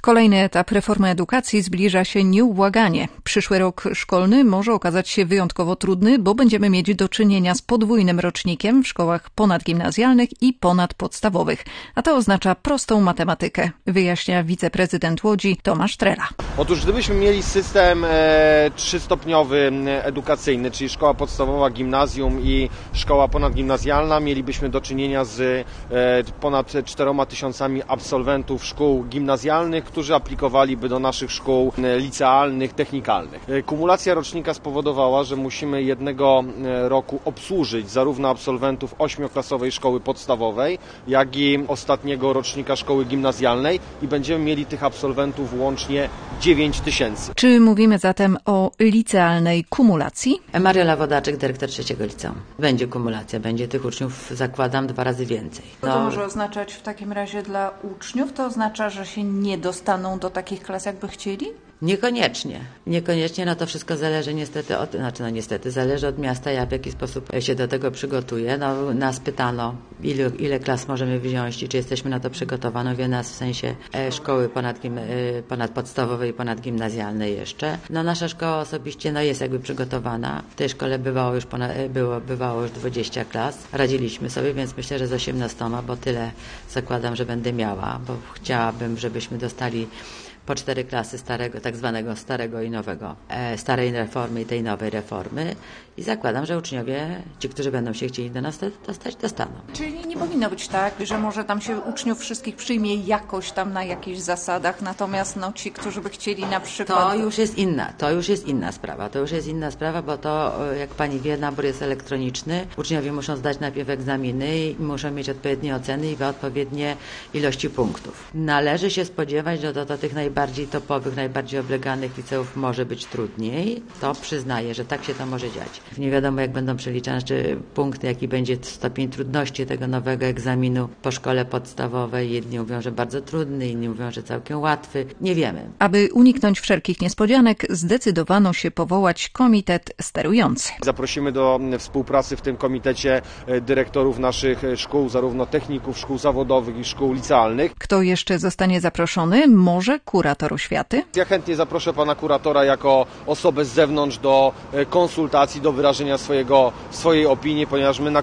Kolejny etap reformy edukacji zbliża się nieubłaganie. Przyszły rok szkolny może okazać się wyjątkowo trudny, bo będziemy mieć do czynienia z podwójnym rocznikiem w szkołach ponadgimnazjalnych i ponadpodstawowych. A to oznacza prostą matematykę, wyjaśnia wiceprezydent Łodzi Tomasz Trela. Otóż gdybyśmy mieli system trzystopniowy edukacyjny, czyli szkoła podstawowa, gimnazjum i szkoła ponadgimnazjalna, mielibyśmy do czynienia z ponad 4 tysiącami absolwentów szkół gimnazjalnych, którzy aplikowaliby do naszych szkół licealnych, technikalnych. Kumulacja rocznika spowodowała, że musimy jednego roku obsłużyć zarówno absolwentów 8-klasowej szkoły podstawowej, jak i ostatniego rocznika szkoły gimnazjalnej i będziemy mieli tych absolwentów łącznie 9 tysięcy. Czy mówimy zatem o licealnej kumulacji? Maryla Wodaczek, dyrektor 3. liceum. Będzie kumulacja, będzie tych uczniów, zakładam, 2 razy więcej. Co to może oznaczać w takim razie dla uczniów? To oznacza, że się nie dostaną do takich klas, jakby chcieli? Niekoniecznie. Niekoniecznie, no to wszystko zależy niestety zależy od miasta, w jaki sposób się do tego przygotuje. No, nas pytano, ile klas możemy wziąć i czy jesteśmy na to przygotowani. Wie nas w sensie szkoły ponadpodstawowej i ponadgimnazjalnej jeszcze. No nasza szkoła osobiście jest jakby przygotowana. W tej szkole bywało już 20 klas. Radziliśmy sobie, więc myślę, że z 18, bo tyle zakładam, że będę miała, bo chciałabym, żebyśmy dostali po 4 klasy tak zwanego starego i nowego, starej reformy i tej nowej reformy i zakładam, że uczniowie, ci, którzy będą się chcieli do nas dostać, dostaną. Czyli nie powinno być tak, że może tam się uczniów wszystkich przyjmie jakoś tam na jakichś zasadach, natomiast ci, którzy by chcieli na przykład... To już jest inna sprawa, bo to, jak pani wie, nabór jest elektroniczny. Uczniowie muszą zdać najpierw egzaminy i muszą mieć odpowiednie oceny i odpowiednie ilości punktów. Należy się spodziewać, że do tych najbardziej topowych, najbardziej obleganych liceów może być trudniej. To przyznaję, że tak się to może dziać. Nie wiadomo, jak będą przeliczane, czy punkty, jaki będzie stopień trudności tego nowego egzaminu po szkole podstawowej. Jedni mówią, że bardzo trudny, inni mówią, że całkiem łatwy. Nie wiemy. Aby uniknąć wszelkich niespodzianek, zdecydowano się powołać komitet sterujący. Zaprosimy do współpracy w tym komitecie dyrektorów naszych szkół, zarówno techników, szkół zawodowych i szkół licealnych. Kto jeszcze zostanie zaproszony? Może kurator oświaty? Ja chętnie zaproszę pana kuratora jako osobę z zewnątrz do konsultacji, do wyrażenia swojej opinii, ponieważ my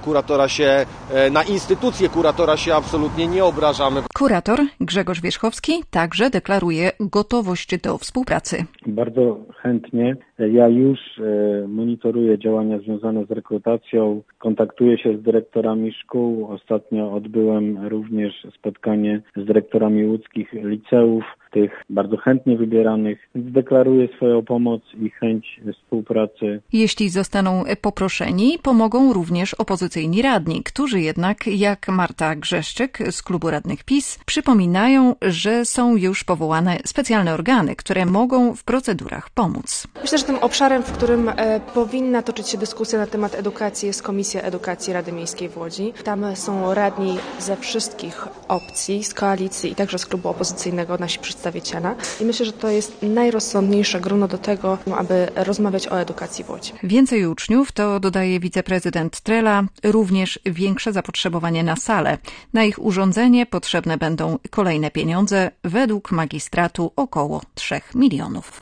na instytucję kuratora się absolutnie nie obrażamy. Kurator Grzegorz Wierzchowski także deklaruje gotowość do współpracy. Bardzo chętnie. Ja już monitoruję działania związane z rekrutacją, kontaktuję się z dyrektorami szkół. Ostatnio odbyłem również spotkanie z dyrektorami łódzkich liceów, tych bardzo chętnie wybieranych. Deklaruję swoją pomoc i chęć współpracy. Jeśli zostaną poproszeni, pomogą również opozycyjni radni, którzy jednak, jak Marta Grzeszczyk z klubu radnych PiS, przypominają, że są już powołane specjalne organy, które mogą w procedurach pomóc. Myślę, że tym obszarem, w którym powinna toczyć się dyskusja na temat edukacji, jest Komisja Edukacji Rady Miejskiej w Łodzi. Tam są radni ze wszystkich opcji, z koalicji i także z klubu opozycyjnego nasi przedstawiciele. I myślę, że to jest najrozsądniejsze grono do tego, aby rozmawiać o edukacji w Łodzi. Więcej uczniów to, dodaje wiceprezydent Trela, również większe zapotrzebowanie na sale. Na ich urządzenie potrzebne będą kolejne pieniądze, według magistratu około 3 milionów.